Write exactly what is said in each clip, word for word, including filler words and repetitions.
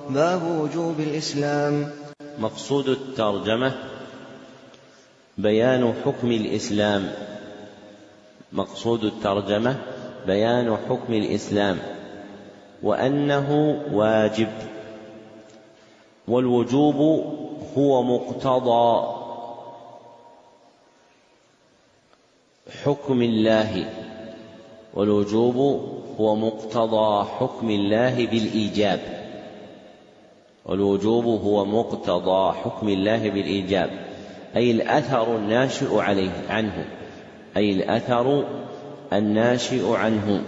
باب وجوب الإسلام. مقصود الترجمة بيان حكم الإسلام. مقصود الترجمة بيان حكم الإسلام وأنه واجب، والوجوب هو مقتضى حكم الله، والوجوب هو مقتضى حكم الله بالإيجاب، والوجوب هو مقتضى حكم الله بالإيجاب، أي الأثر الناشئ عليه عنه، أي الأثر الناشئ عنه.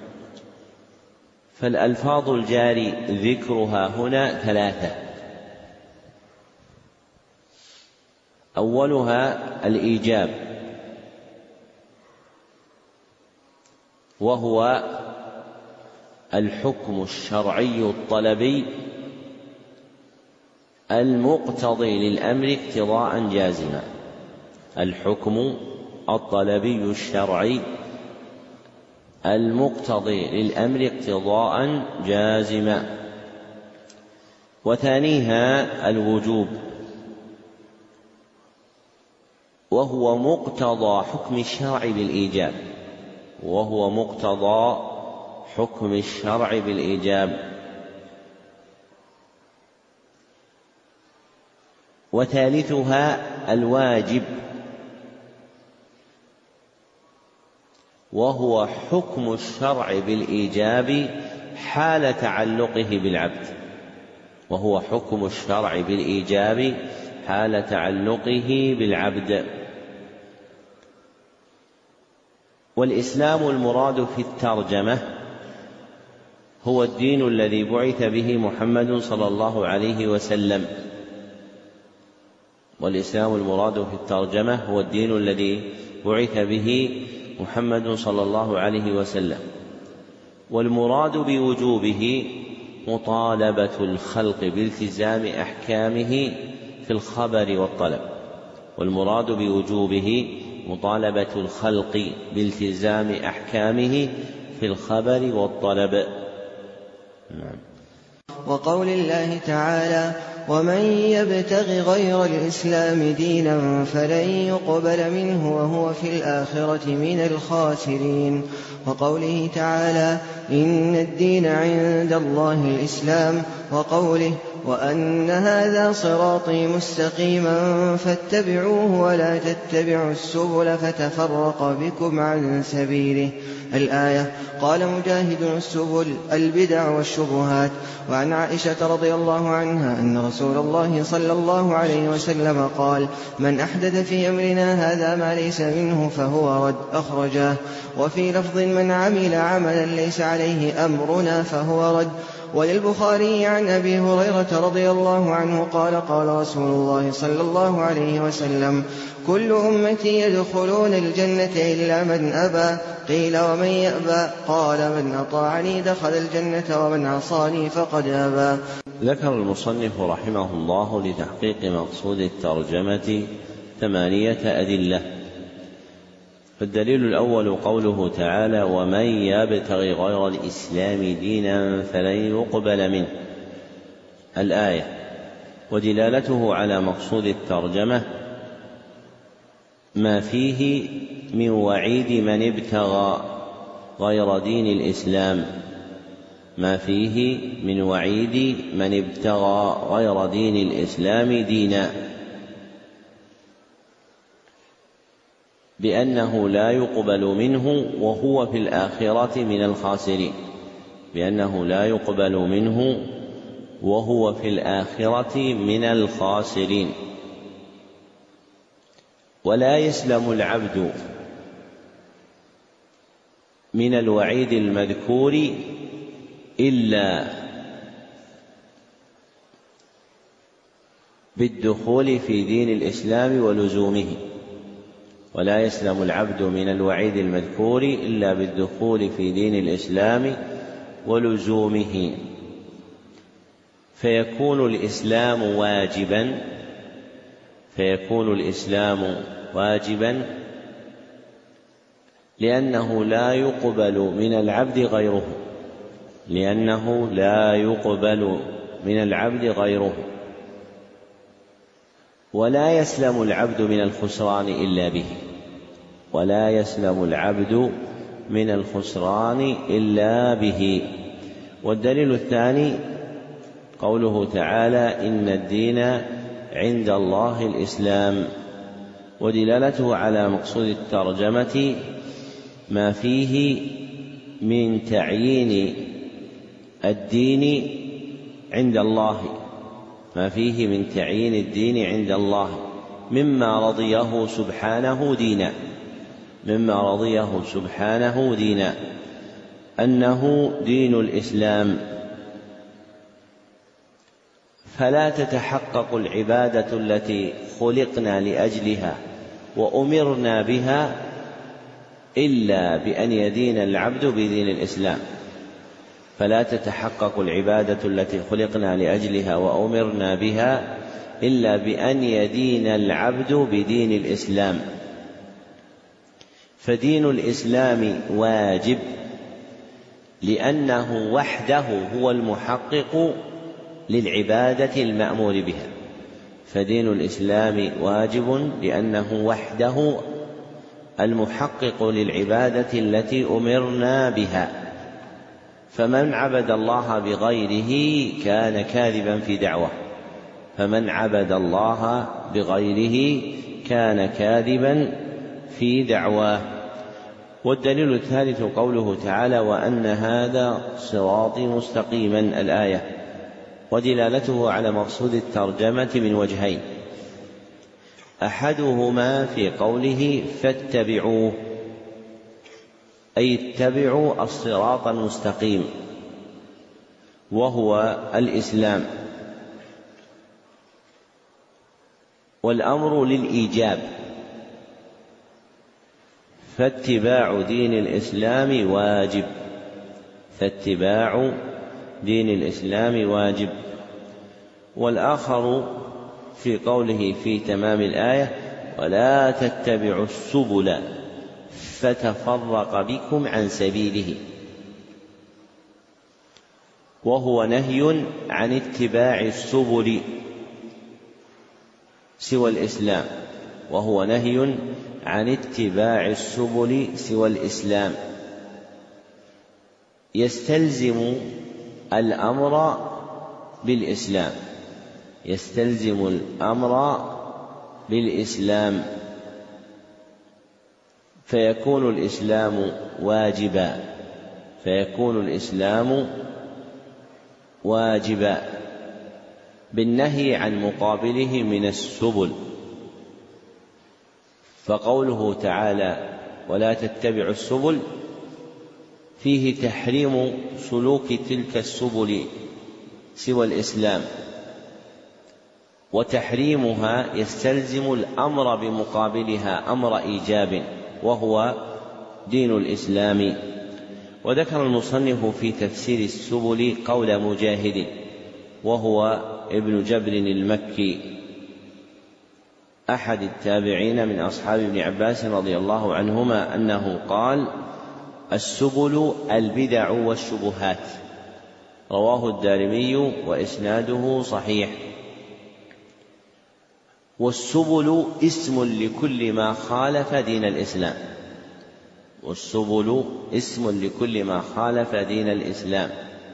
فالألفاظ الجاري ذكرها هنا ثلاثة: أولها الإيجاب، وهو الحكم الشرعي الطلبي المقتضي للأمر اقتضاء جازما. الحكم الطلبي الشرعي المقتضي للأمر اقتضاء جازما. وثانيها الوجوب، وهو مقتضى حكم الشرع بالإيجاب، وهو مقتضى حكم الشرع بالإيجاب. وثالثها الواجب، وهو حكم الشرع بالإيجاب حال تعلقه بالعبد، وهو حكم الشرع بالإيجاب حال تعلقه بالعبد. والإسلام المراد في الترجمة هو الدين الذي بعث به محمد صلى الله عليه وسلم. والإسلام المراد في الترجمة هو الدين الذي بعث به محمد صلى الله عليه وسلم. والمراد بوجوبه مطالبة الخلق بالتزام أحكامه في الخبر والطلب. والمراد بوجوبه مطالبة الخلق بالتزام أحكامه في الخبر والطلب. نعم. وقول الله تعالى: ومن يبتغ غير الإسلام دينا فلن يقبل منه وهو في الآخرة من الخاسرين. وقوله تعالى: إن الدين عند الله الإسلام. وقوله: وأن هذا صراطي مستقيما فاتبعوه ولا تتبعوا السبل فتفرق بكم عن سبيله. الآية. قال مجاهد: السبل البدع والشبهات. وعن عائشة رضي الله عنها أن رسول الله صلى الله عليه وسلم قال: من أحدث في أمرنا هذا ما ليس منه فهو رد. أخرجاه. وفي لفظ: من عمل عملا ليس عليه أمرنا فهو رد. وللبخاري عن أبي هريرة رضي الله عنه قال: قال رسول الله صلى الله عليه وسلم: كل أمتي يدخلون الجنة إلا من أبى. قيل: ومن يأبى؟ قال: من أطاعني دخل الجنة ومن عصاني فقد أبى. ذكر المصنف رحمه الله لتحقيق مقصود الترجمة ثمانية أدلة. فالدليل الأول قوله تعالى: ومن يبتغ غير الإسلام دينا فلن يقبل منه. الآية. ودلالته على مقصود الترجمة ما فيه من وعيد من ابتغى غير دين الإسلام، ما فيه من وعيد من ابتغى غير دين الإسلام دينا، بأنه لا يقبل منه وهو في الآخرة من الخاسرين، بأنه لا يقبل منه وهو في الآخرة من الخاسرين. ولا يسلم العبد من الوعيد المذكور إلا بالدخول في دين الإسلام ولزومه. ولا يسلم العبد من الوعيد المذكور إلا بالدخول في دين الإسلام ولزومه، فيكون الإسلام واجبا فيكون الإسلام واجبا لأنه لا يقبل من العبد غيره لأنه لا يقبل من العبد غيره، ولا يسلم العبد من الخسران إلا به، ولا يسلم العبد من الخسران إلا به. والدليل الثاني قوله تعالى: إن الدين عند الله الإسلام، ودلالته على مقصود الترجمة ما فيه من تعيين الدين عند الله، ما فيه من تعيين الدين عند الله مما رضيه سبحانه دينا، مما رضيه سبحانه دينا أنه دين الإسلام. فلا تتحقق العبادة التي خلقنا لأجلها وأمرنا بها إلا بأن يدين العبد بدين الإسلام، فلا تتحقق العبادة التي خلقنا لأجلها وأمرنا بها إلا بأن يدين العبد بدين الإسلام. فدين الإسلام واجب لأنه وحده هو المحقق للعبادة المأمور بها، فدين الإسلام واجب لأنه وحده المحقق للعبادة التي أمرنا بها. فمن عبد الله بغيره كان كاذبا في دعواه، فمن عبد الله بغيره كان كاذبا في دعواه. والدليل الثالث قوله تعالى: وأن هذا صراطي مستقيما، الآية، ودلالته على مقصود الترجمة من وجهين: أحدهما في قوله فاتبعوه، أي اتبعوا الصراط المستقيم وهو الإسلام، والأمر للإيجاب، فاتباع دين الإسلام واجب، فاتباع دين الإسلام واجب. والآخر في قوله في تمام الآية: ولا تتبعوا السبل فتفرق بكم عن سبيله، وهو نهي عن اتباع السبل سوى الإسلام، وهو نهي عن اتباع السبل سوى الإسلام، يستلزم الأمر بالإسلام، يستلزم الأمر بالإسلام، فيكون الإسلام واجبا، فيكون الإسلام واجبا بالنهي عن مقابله من السبل. فقوله تعالى: ولا تتبعوا السبل، فيه تحريم سلوك تلك السبل سوى الإسلام، وتحريمها يستلزم الأمر بمقابلها أمر إيجاب وهو دين الإسلام. وذكر المصنف في تفسير السبل قول مجاهد وهو ابن جبر المكي أحد التابعين من أصحاب ابن عباس رضي الله عنهما أنه قال: السبل البدع والشبهات، رواه الدارمي وإسناده صحيح. والسبل اسم لكل ما خالف دين الإسلام، والسبل اسم لكل ما خالف دين الإسلام،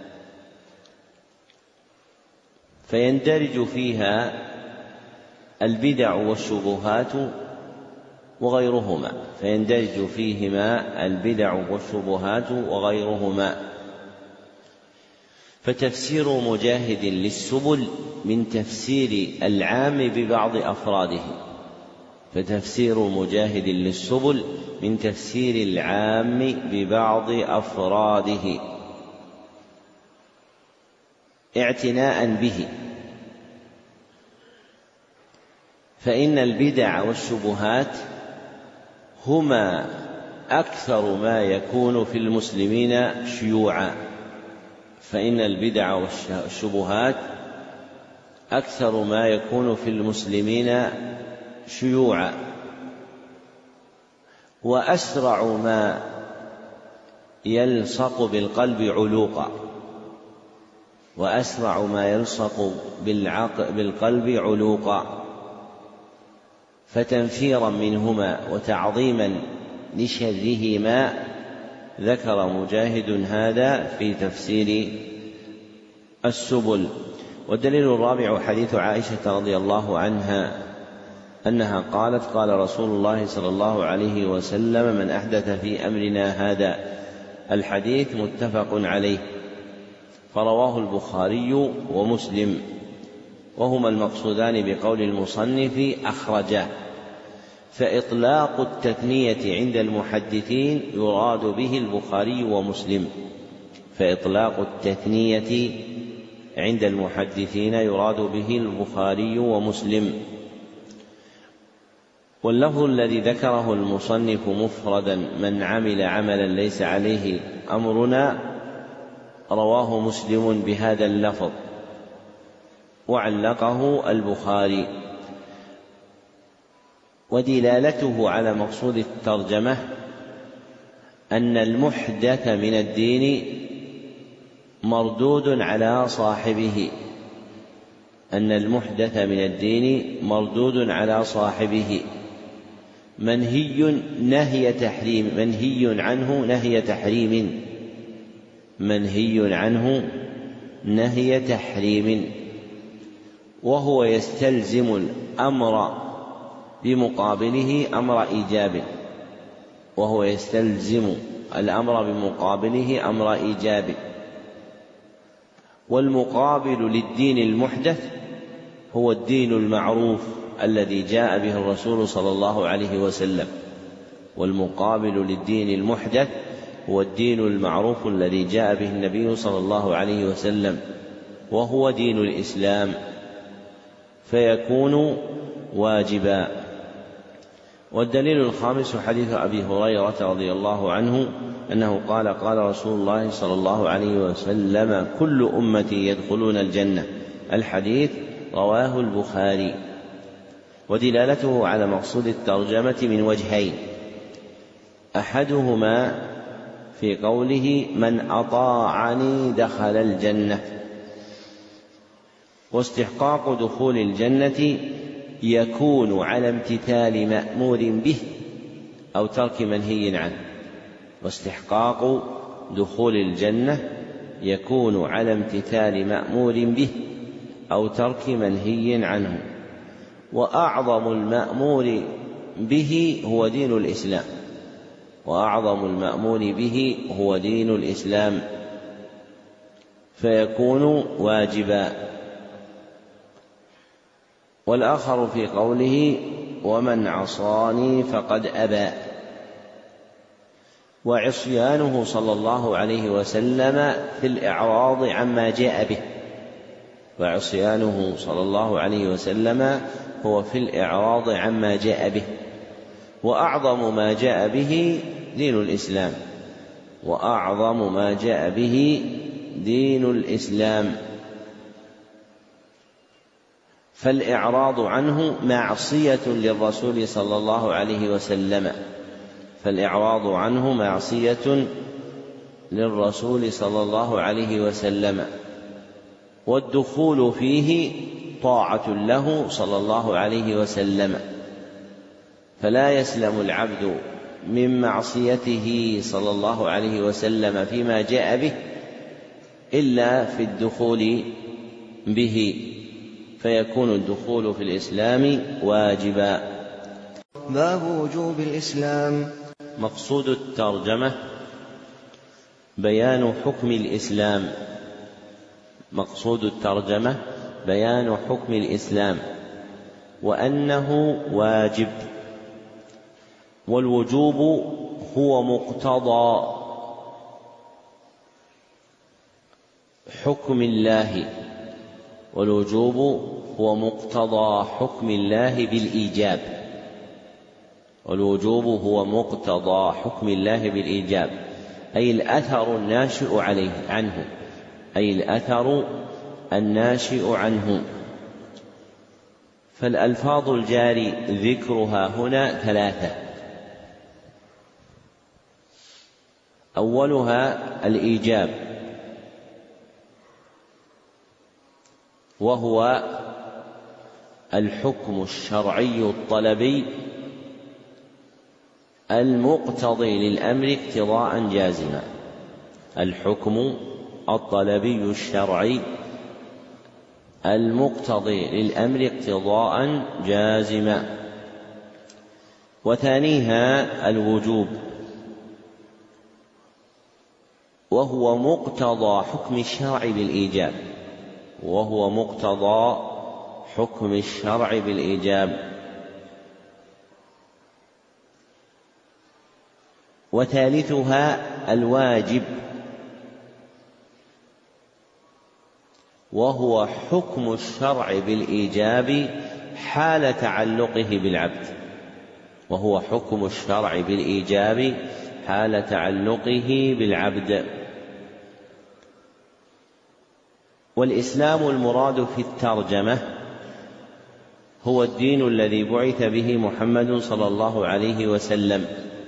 فيندرج فيها البدع والشبهات وغيرهما، فيندرج فيهما البدع والشبهات وغيرهما. فتفسير مجاهد للسبل من تفسير العام ببعض أفراده، فتفسير مجاهد للسبل من تفسير العام ببعض أفراده اعتناء به، فإن البدع والشبهات هما أكثر ما يكون في المسلمين شيوعا، فإن البدع والشبهات أكثر ما يكون في المسلمين شيوعا، وأسرع ما يلصق بالقلب علوقا، وأسرع ما يلصق بالقلب علوقا، فتنفيرا منهما وتعظيما لشرهما ذكر مجاهد هذا في تفسير السبل. والدليل الرابع حديث عائشة رضي الله عنها أنها قالت: قال رسول الله صلى الله عليه وسلم: من أحدث في أمرنا هذا. الحديث متفق عليه، فرواه البخاري ومسلم، وهما المقصودان بقول المصنف أخرجاه. فإطلاق التثنية عند المحدثين يراد به البخاري ومسلم، فإطلاق التثنية عند المحدثين يراد به البخاري ومسلم. واللفظ الذي ذكره المصنف مفردا: من عمل عملا ليس عليه أمرنا، رواه مسلم بهذا اللفظ وعلقه البخاري. ودلالته على مقصود الترجمة أن المحدث من الدين مردود على صاحبه، أن المحدث من الدين مردود على صاحبه، منهي نهي تحريم منهي عنه نهي تحريم منهي عنه نهي تحريم وهو يستلزم الأمر بمقابله أمر إيجاب وهو يستلزم الأمر بمقابله أمر إيجاب والمقابل للدين المحدث هو الدين المعروف الذي جاء به الرسول صلى الله عليه وسلم والمقابل للدين المحدث هو الدين المعروف الذي جاء به النبي صلى الله عليه وسلم وهو دين الإسلام، فيكون واجبا. والدليل الخامس حديث أبي هريرة رضي الله عنه أنه قال: قال رسول الله صلى الله عليه وسلم: كل أمتي يدخلون الجنة. الحديث رواه البخاري. ودلالته على مقصود الترجمة من وجهين: أحدهما في قوله: من أطاعني دخل الجنة، واستحقاق دخول الجنة يكون على امتثال مأمور به أو ترك منهي عنه واستحقاق دخول الجنة يكون على امتثال مأمور به أو ترك منهي عنه. وأعظم المأمور به هو دين الإسلام وأعظم المأمور به هو دين الإسلام فيكون واجبا. والآخر في قوله: ومن عصاني فقد أبى. وعصيانه صلى الله عليه وسلم في الإعراض عما جاء به وعصيانه صلى الله عليه وسلم هو في الإعراض عما جاء به. وأعظم ما جاء به دين الإسلام وأعظم ما جاء به دين الإسلام فالإعراض عنه معصية للرسول صلى الله عليه وسلم فالإعراض عنه معصية للرسول صلى الله عليه وسلم والدخول فيه طاعة له صلى الله عليه وسلم، فلا يسلم العبد من معصيته صلى الله عليه وسلم فيما جاء به إلا في الدخول به، فيكون الدخول في الإسلام واجبا. باب وجوب الإسلام. مقصود الترجمة بيان حكم الإسلام مقصود الترجمة بيان حكم الإسلام وأنه واجب. والوجوب هو مقتضى حكم الله والوجوب هو مقتضى حكم الله بالإيجاب والوجوب هو مقتضى حكم الله بالإيجاب أي الأثر الناشئ عليه عنه أي الأثر الناشئ عنه. فالألفاظ الجاري ذكرها هنا ثلاثة: أولها الإيجاب وهو الحكم الشرعي الطلبي المقتضي للأمر اقتضاء جازما. الحكم الطلبي الشرعي المقتضي للأمر اقتضاء جازما. وثانيها الوجوب، وهو مقتضى حكم الشرع بالإيجاب وهو مقتضى حكم الشرع بالإيجاب. وثالثها الواجب، وهو حكم الشرع بالإيجاب حال تعلقه بالعبد وهو حكم الشرع بالإيجاب حال تعلقه بالعبد. والإسلام المراد في الترجمة هو الدين الذي بعث به محمد صلى الله عليه وسلم.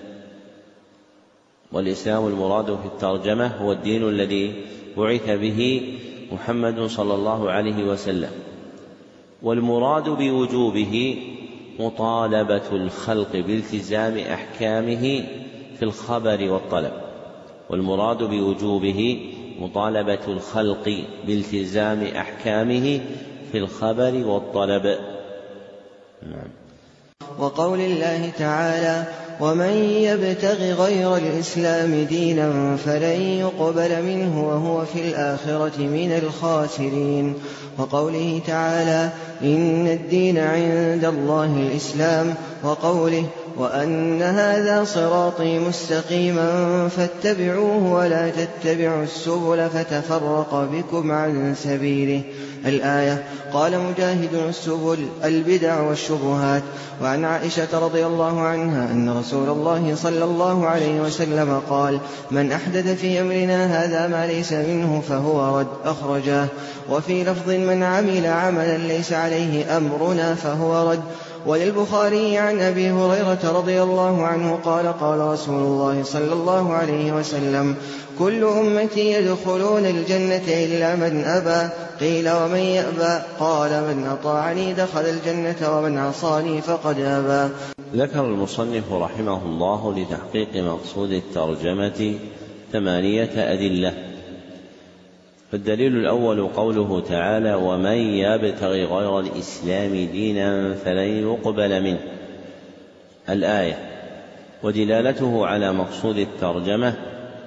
والإسلام المراد في الترجمة هو الدين الذي بعث به محمد صلى الله عليه وسلم. والمراد بوجوبه مطالبة الخلق بالتزام أحكامه في الخبر والطلب والمراد بوجوبه مطالبة الخلق بالتزام أحكامه في الخبر والطلب. نعم. وقول الله تعالى: ومن يبتغ غير الإسلام دينا فلن يقبل منه وهو في الآخرة من الخاسرين. وقوله تعالى: إن الدين عند الله الإسلام. وقوله: وأن هذا صراطي مستقيما فاتبعوه ولا تتبعوا السبل فتفرق بكم عن سبيله. الآية. قال مجاهد: السبل البدع والشبهات. وعن عائشة رضي الله عنها أن رسول الله صلى الله عليه وسلم قال: من أحدث في أمرنا هذا ما ليس منه فهو رد. أخرجاه. وفي لفظ: من عمل عملا ليس عليه أمرنا فهو رد. وللبخاري عن أبي هريرة رضي الله عنه قال: قال رسول الله صلى الله عليه وسلم: كل أمتي يدخلون الجنة إلا من أبى. قيل: ومن يأبى؟ قال: من أطاعني دخل الجنة ومن عصاني فقد أبى. ذكر المصنف رحمه الله لتحقيق مقصود الترجمة ثمانية أدلة. فالدليل الأول قوله تعالى: ومن يبتغي غير الإسلام دينا فلن يقبل منه. الآية. ودلالته على مقصود الترجمة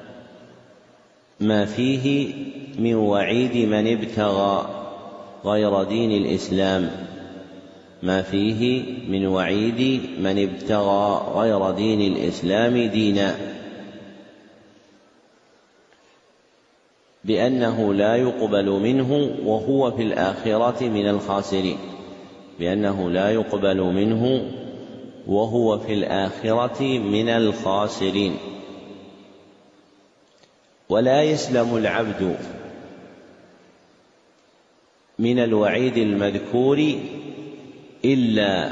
ما فيه من وعيد من ابتغى غير دين الإسلام ما فيه من وعيد من ابتغى غير دين الإسلام دينا، بأنه لا يقبل منه وهو في الآخرة من الخاسرين بأنه لا يقبل منه وهو في الآخرة من الخاسرين. ولا يسلم العبد من الوعيد المذكور إلا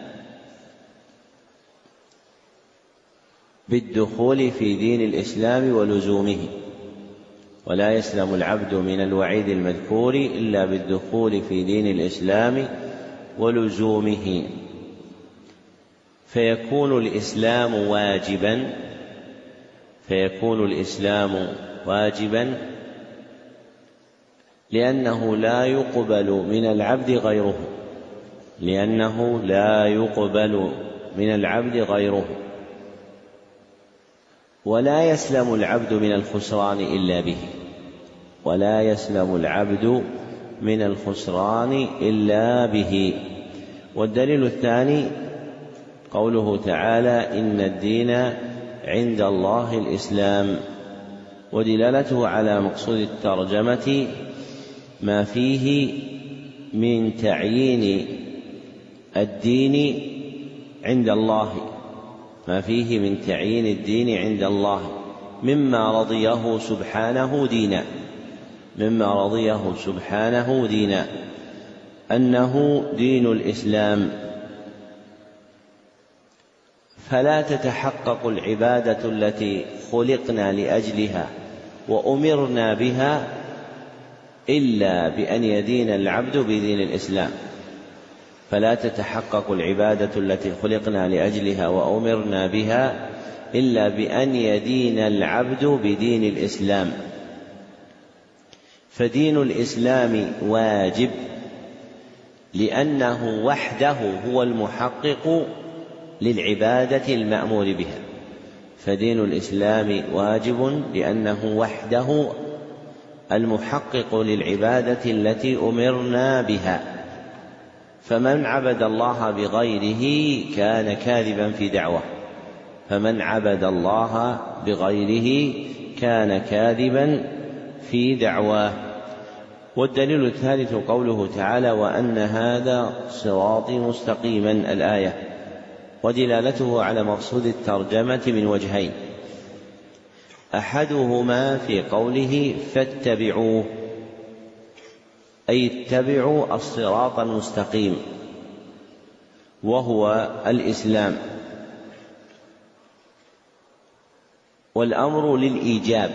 بالدخول في دين الإسلام ولزومه ولا يسلم العبد من الوعيد المذكور إلا بالدخول في دين الإسلام ولزومه، فيكون الإسلام واجبا فيكون الإسلام واجبا لأنه لا يقبل من العبد غيره لأنه لا يقبل من العبد غيره ولا يسلم العبد من الخسران إلا به ولا يسلم العبد من الخسران إلا به. والدليل الثاني قوله تعالى: إن الدين عند الله الإسلام. ودلالته على مقصود الترجمة ما فيه من تعيين الدين عند الله ما فيه من تعيين الدين عند الله مما رضيه سبحانه دينا مما رضيه سبحانه دينا أنه دين الإسلام، فلا تتحقق العبادة التي خلقنا لأجلها وأمرنا بها إلا بأن يدين العبد بدين الإسلام، فلا تتحقق العبادة التي خلقنا لأجلها وأمرنا بها إلا بأن يدين العبد بدين الإسلام. فدين الإسلام واجب لأنه وحده هو المحقق للعبادة المأمور بها. فدين الإسلام واجب لأنه وحده المحقق للعبادة التي أمرنا بها. فمن عبد الله بغيره كان كاذبا في دعواه فمن عبد الله بغيره كان كاذبا في دعواه. والدليل الثالث قوله تعالى: وأن هذا صراطي مستقيما، الآية، ودلالته على مقصود الترجمة من وجهين: أحدهما في قوله فاتبعوه، أي اتبعوا الصراط المستقيم وهو الإسلام، والأمر للإيجاب،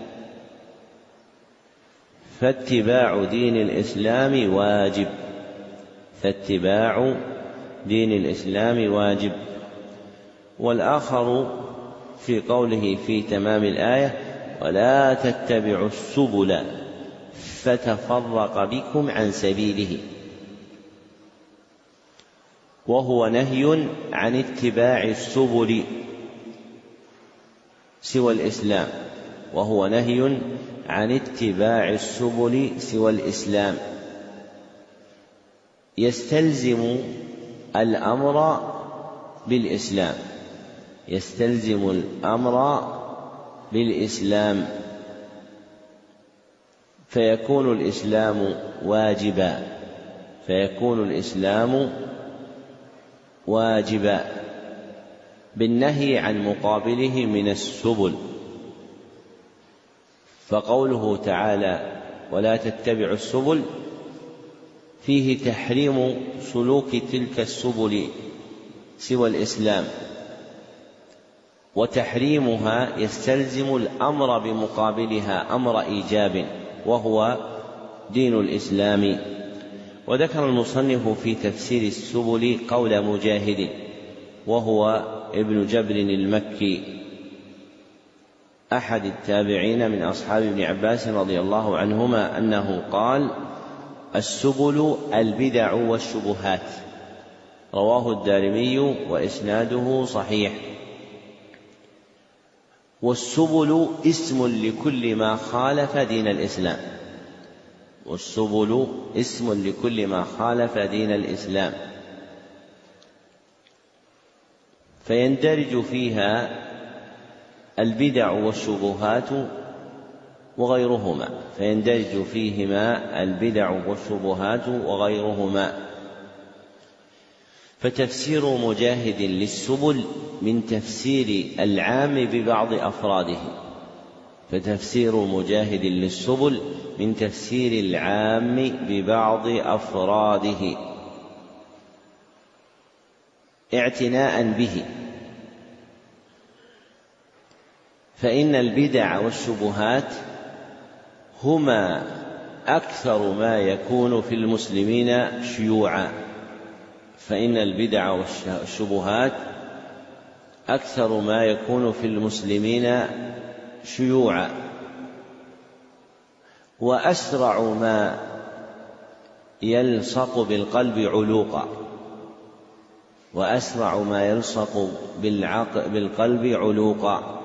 فاتباع دين الإسلام واجب فاتباع دين الإسلام واجب. والآخر في قوله في تمام الآية: ولا تتبعوا السبل فتفرق بكم عن سبيله، وهو نهي عن اتباع السبل سوى الإسلام وهو نهي عن اتباع السبل سوى الإسلام، يستلزم الأمر بالإسلام يستلزم الأمر بالإسلام فيكون الإسلام واجبا فيكون الإسلام واجبا بالنهي عن مقابله من السبل. فقوله تعالى: ولا تتبعوا السبل، فيه تحريم سلوك تلك السبل سوى الإسلام، وتحريمها يستلزم الأمر بمقابلها أمر إيجاب وهو دين الإسلام. وذكر المصنف في تفسير السبل قول مجاهد وهو ابن جبر المكي أحد التابعين من أصحاب ابن عباس رضي الله عنهما أنه قال: السبل البدع والشبهات. رواه الدارمي وإسناده صحيح. والسبل اسم لكل ما خالف دين الإسلام والسبل اسم لكل ما خالف دين الإسلام فيندرج فيها البدع والشبهات وغيرهما فيندرج فيهما البدع والشبهات وغيرهما فتفسير مجاهد للسبل من تفسير العام ببعض أفراده فتفسير مجاهد للسبل من تفسير العام ببعض أفراده اعتناء به، فإن البدع والشبهات هما أكثر ما يكون في المسلمين شيوعا فإن البدع والشبهات أكثر ما يكون في المسلمين شيوعا وأسرع ما يلصق بالقلب علوقا وأسرع ما يلصق بالقلب علوقا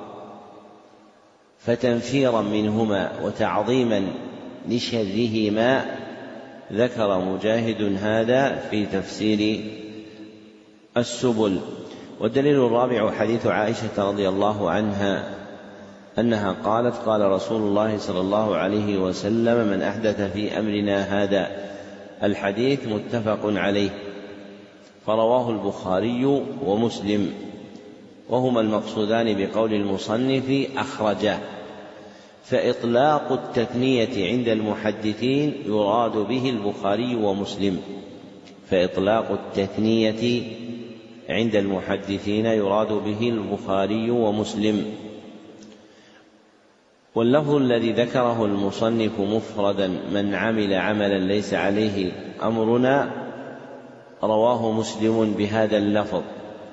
فتنفيرا منهما وتعظيما لشرهما ذكر مجاهد هذا في تفسير السبل. والدليل الرابع حديث عائشة رضي الله عنها أنها قالت: قال رسول الله صلى الله عليه وسلم: من أحدث في أمرنا هذا. الحديث متفق عليه، فرواه البخاري ومسلم، وهما المقصودان بقول المصنف أخرجاه. فإطلاق التثنية عند المحدثين يراد به البخاري ومسلم فإطلاق التثنية عند المحدثين يراد به البخاري ومسلم. واللفظ الذي ذكره المصنف مفردا من عمل عملا ليس عليه أمرنا رواه مسلم بهذا اللفظ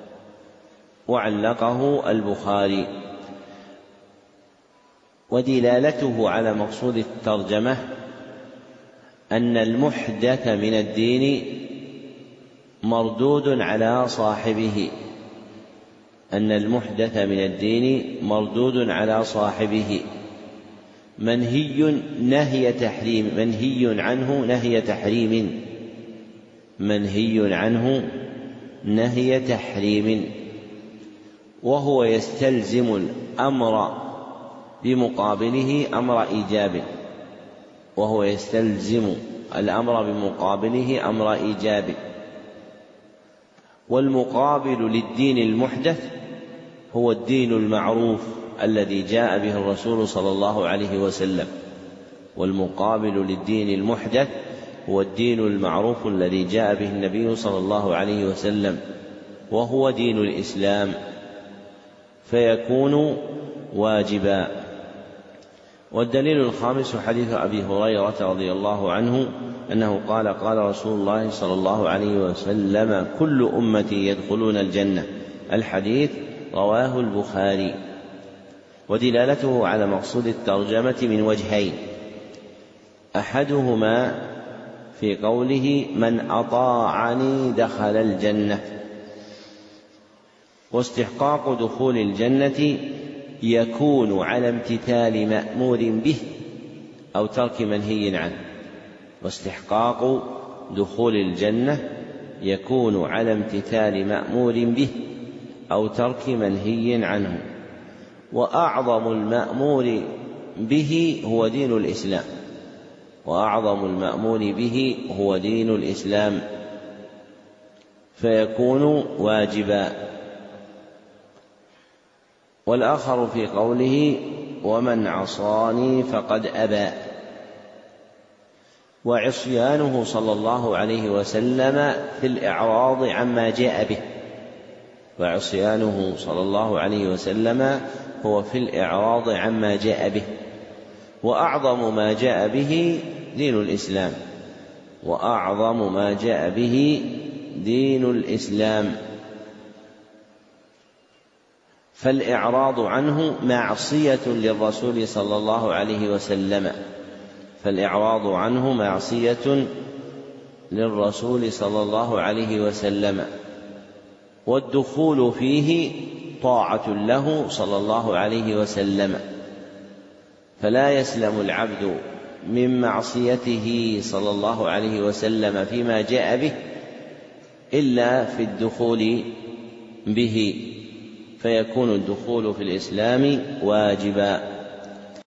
وعلقه البخاري. ودلالته على مقصود الترجمة أن المحدث من الدين مردود على صاحبه أن المحدث من الدين مردود على صاحبه منهي نهي تحريم منهي عنه نهي تحريم منهي عنه نهي تحريم وهو يستلزم الأمر بمقابله أمر إيجاب وهو يستلزم الأمر بمقابله أمر إيجاب. والمقابل للدين المحدث هو الدين المعروف الذي جاء به الرسول صلى الله عليه وسلم والمقابل للدين المحدث هو الدين المعروف الذي جاء به النبي صلى الله عليه وسلم وهو دين الإسلام فيكون واجبا. والدليل الخامس حديث أبي هريرة رضي الله عنه أنه قال قال رسول الله صلى الله عليه وسلم كل أمتي يدخلون الجنة. الحديث رواه البخاري. ودلالته على مقصود الترجمة من وجهين: أحدهما في قوله من أطاعني دخل الجنة، واستحقاق دخول الجنة يكون على امتثال مأمور به أو ترك منهي عنه واستحقاق دخول الجنة يكون على امتثال مأمور به أو ترك منهي عنه. وأعظم المأمور به هو دين الإسلام وأعظم المأمور به هو دين الإسلام فيكون واجبا. والآخر في قوله ومن عصاني فقد أبى، وعصيانه صلى الله عليه وسلم في الإعراض عما جاء به وعصيانه صلى الله عليه وسلم هو في الإعراض عما جاء به. وأعظم ما جاء به دين الإسلام وأعظم ما جاء به دين الإسلام فالإعراض عنه معصية للرسول صلى الله عليه وسلم فالإعراض عنه معصية للرسول صلى الله عليه وسلم والدخول فيه طاعة له صلى الله عليه وسلم، فلا يسلم العبد من معصيته صلى الله عليه وسلم فيما جاء به إلا في الدخول به، فيكون الدخول في الإسلام واجبا.